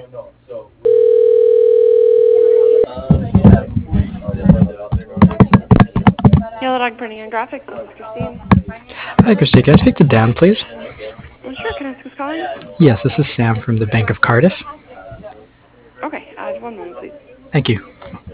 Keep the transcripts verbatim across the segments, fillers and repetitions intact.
Yellow Dog Printing and Graphics, this is Christine. Hi, Christy. Can I speak to Dan, please? Well, sure, can I ask who's calling? Yes, this is Sam from the Bank of Cardiff. Okay, uh, one moment, please. Thank you.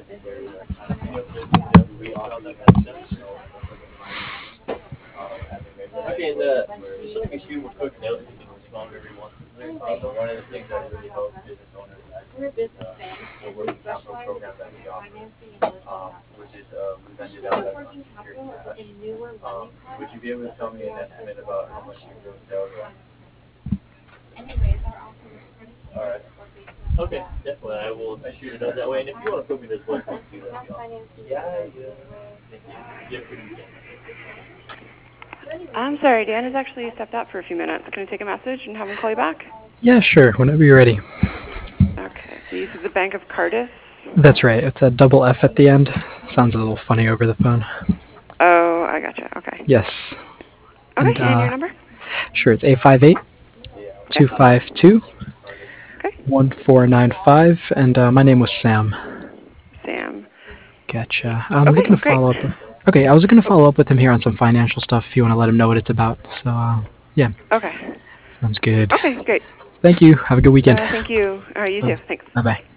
I'm sorry, Dan has actually stepped out for a few minutes. Can I take a message and have him call you back? Yeah, sure. Whenever you're ready. Okay, so you said the Bank of Cardiff? That's right. It's a double F at the end. Sounds a little funny over the phone. Oh, I gotcha. Okay. Yes. Okay, And, and, uh, your number? Sure, it's eight five eight, two five two, one four nine five, and uh, my name was Sam. Sam. Gotcha. I'm Okay, looking to great. follow up. Okay, I was going to follow up with him here on some financial stuff if you want to let him know what it's about. So, uh, yeah. Okay. Sounds good. Okay, great. Thank you. Have a good weekend. Uh, thank you. All right, you too. Thanks. Bye-bye.